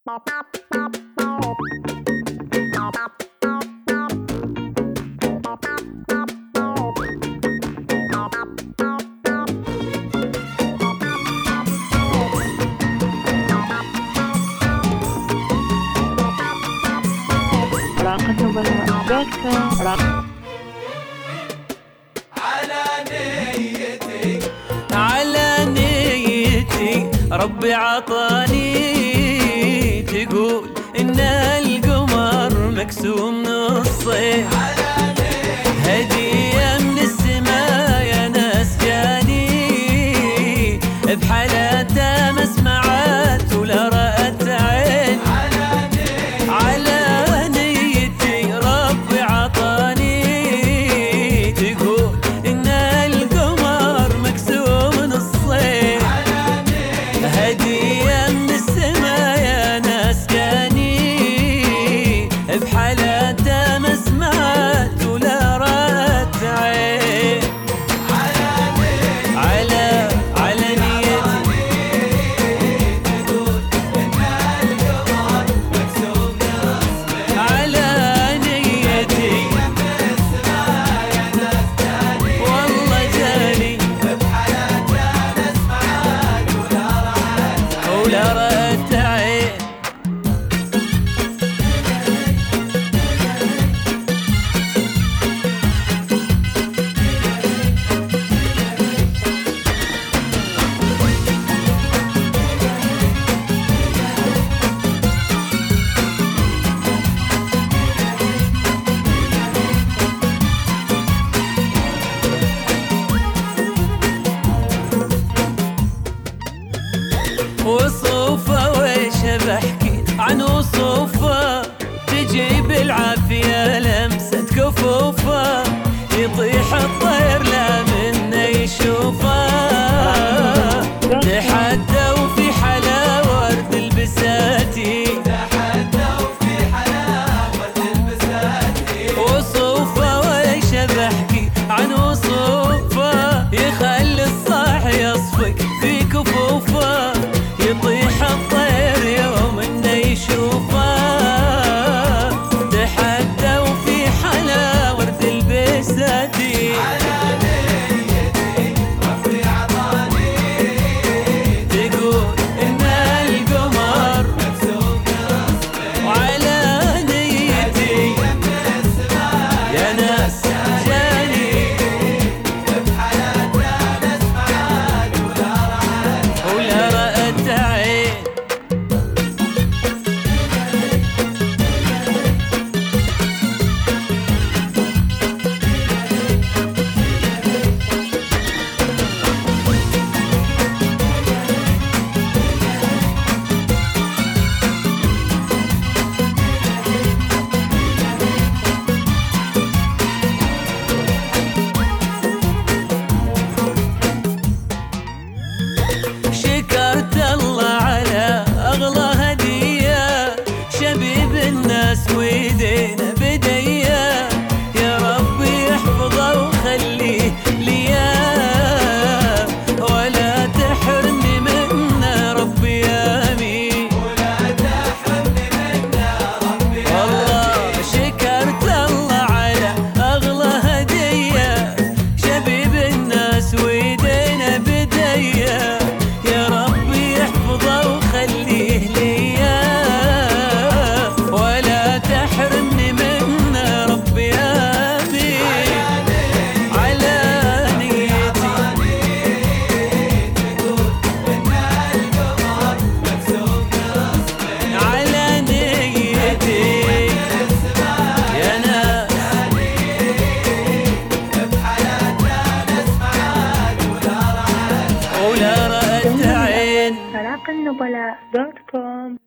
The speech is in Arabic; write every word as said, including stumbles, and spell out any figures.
راقة نبلاء دوت كوم. على نيتي على نيتي ربي عطاني، تقول إن القمر مقسوم نصين، على نيتي هدية من السماء يا ناس جاني، بحالته ما سمعت ولا رأت عين. على نيتي على نيتي ربي عطاني، تقول إن القمر مقسوم نصين، على نيتي هدية من السما يا ناس جاني، بحالته ما سمعت ولا رأت عين. على نيتي على على نيتي تقول إن القمر مقسوم نصين، على نيتي من السماء يا ناس جاني، والله جاني بحالته نسمعك ولا رأت ولا رأت عين. وصوفة ويش بحكي عن وصوفة، تجي بالعافية لمسة كفوفة، يطيح الطير لا منه يشوفه، تحدى وفي حلا ورد البساتي، تحدى وفي حلاوة البساتين. وصوفة ويش بحكي عن وصوفة، يخلي الصاح يصفق في كفوفه، يطيح الطير يوم انه يشوفه، تحدى وفي حلا ورد البساتي. على نيتي ربي عطاني، تقول ان القمر مقسوم نصين، وعلى نيتي من السماء يا ناس جاني بحالته نسمعك ولا رأت ولا رأت عين. شكرت الله على أغلى هدية، شبيب الناس ويدينا بدية، يا ربي يحفظه وخليه ليا، ولا تحرمني منه ربي آمين. ولا تحرمني منه ربي والله شكرت الله على أغلى هدية، شبيب الناس ويدينا بدية، يا ربي يحفظه وخليه ليا، ولا تحرمني منه ربي آمين. على نيتي تقول إن القمر مقسوم نصين، على نيتي السماء يا ناس بحالته نسمعك ولا رأت ولا رأت عين. راقة نبلاء دوت كوم.